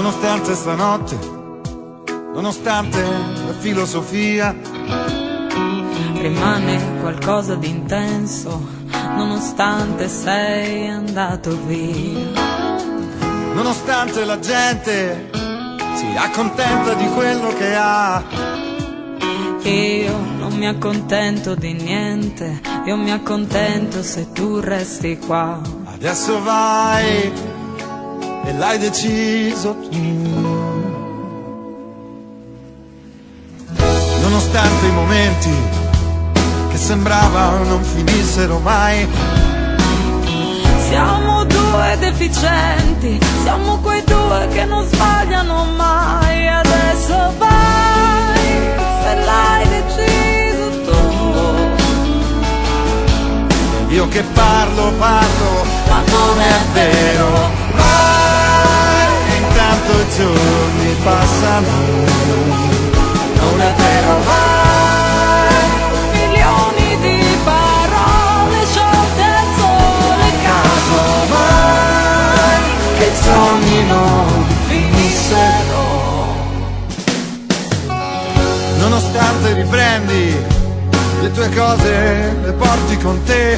Nonostante stanotte, nonostante la filosofia, rimane qualcosa di intenso, nonostante sei andato via. Nonostante la gente si accontenta di quello che ha, io non mi accontento di niente, io mi accontento se tu resti qua. Adesso vai e l'hai deciso tu. Nonostante i momenti che sembrava non finissero mai, siamo due deficienti, siamo quei due che non sbagliano mai. Adesso vai, se l'hai deciso tu. io che parlo, ma non è vero. Vai, intanto i giorni passano, non è vero. Vai, milioni di parole sciolte al sole, caso Mai che i sogni non finissero. Nonostante riprendi le tue cose, le porti con te.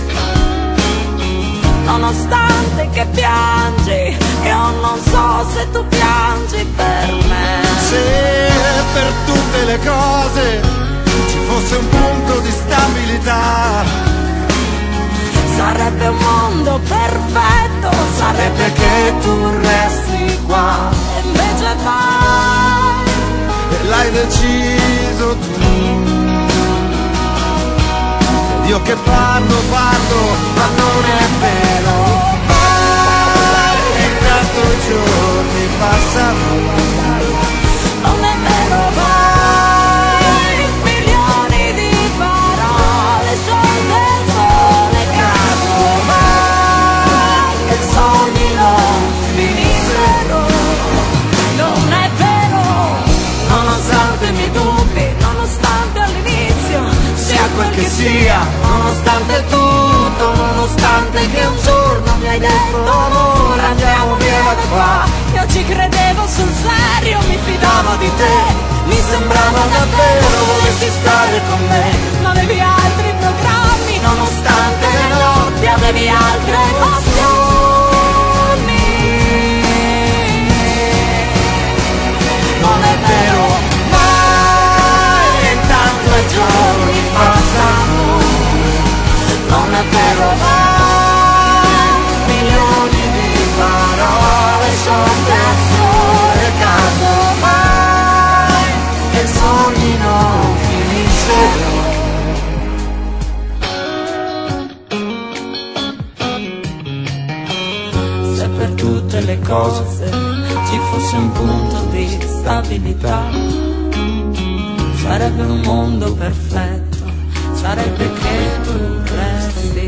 Nonostante che piangi, io non so se tu piangi per me. Se per tutte le cose ci fosse un punto di stabilità, sarebbe un mondo perfetto, sarebbe che tu resti qua. E invece vai, e l'hai deciso tu. Ed io che parlo, ma non è vero. Vai, intanto i giorni passano, non è vero, vai, milioni di parole sciolte al sole, caso mai che sogni non finissero. Non è vero, nonostante i miei dubbi, nonostante all'inizio sia quel che sia, nonostante tutto, nonostante che un giorno mi hai detto amore andiamo via da qua. Io ci credevo sul serio, mi fidavo di te, mi sembrava davvero volessi stare con me, ma avevi altri programmi, nonostante le notti avevi altre passioni. Non è vero, mai, intanto i giorni passano. Non è vero, mai, milioni di parole sciolte al sole, caso mai che i sogni non finissero. Se per tutte le cose ci fosse un punto di stabilità, sarebbe un mondo perfetto, sarebbe che tu resti